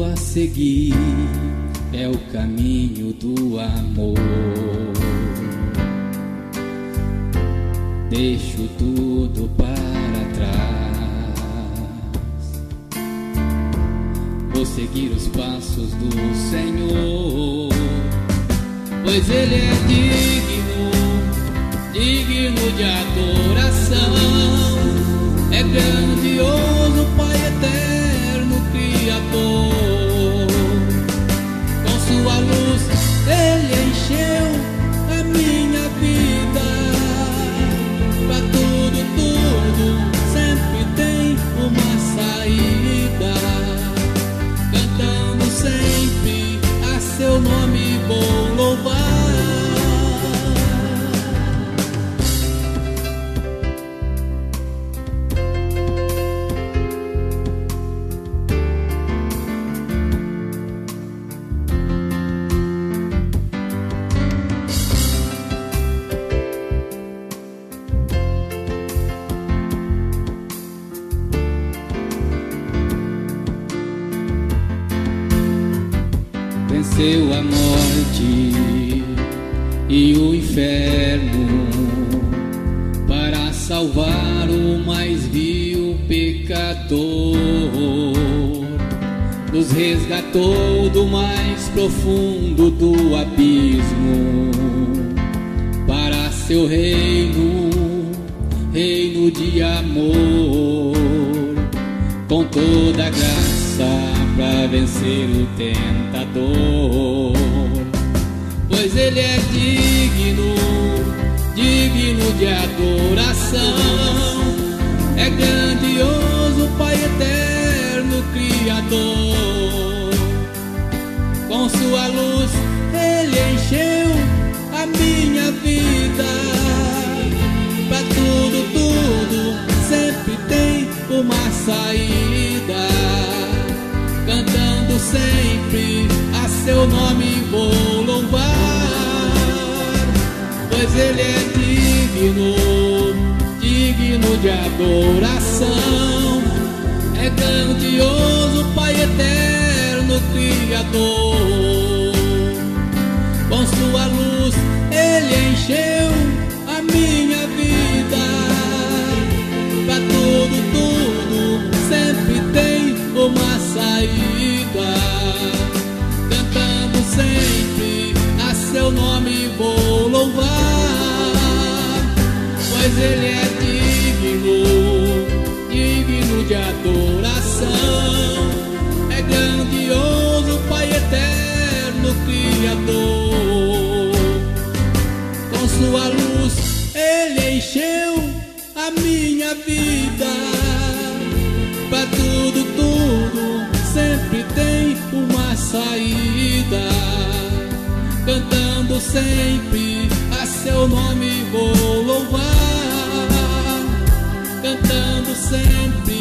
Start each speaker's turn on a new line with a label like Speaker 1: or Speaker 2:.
Speaker 1: a seguir é o caminho do amor. Deixo tudo para trás, vou seguir os passos do Senhor, pois Ele é digno de adoração. É grandioso, Pai eterno, Criador. Com sua luz Ele encheu a minha vida. Pra tudo, sempre tem uma saída. Cantando sempre a seu nome vou louvar. Venceu a morte e o inferno para salvar o mais vil pecador. Nos resgatou do mais profundo do abismo para seu reino, reino de amor, com toda a graça pra vencer o tentador. Pois Ele é digno de adoração. É grandioso, Pai eterno, Criador. Com sua luz Ele encheu a minha vida. Pra tudo, sempre tem uma saída. Cantando sempre a seu nome vou louvar. Pois Ele é digno de adoração. É grandioso, Pai eterno, Criador. Com sua luz Ele encheu a minha vida. Pra tudo, sempre tem uma saída. Cantando sempre a seu nome vou louvar. Pois Ele é digno de adoração. É grandioso, Pai eterno, Criador. Com sua luz Ele encheu a minha vida. Pra tudo, sempre tem uma saída. Cantando sempre a seu nome vou louvar. Cantando sempre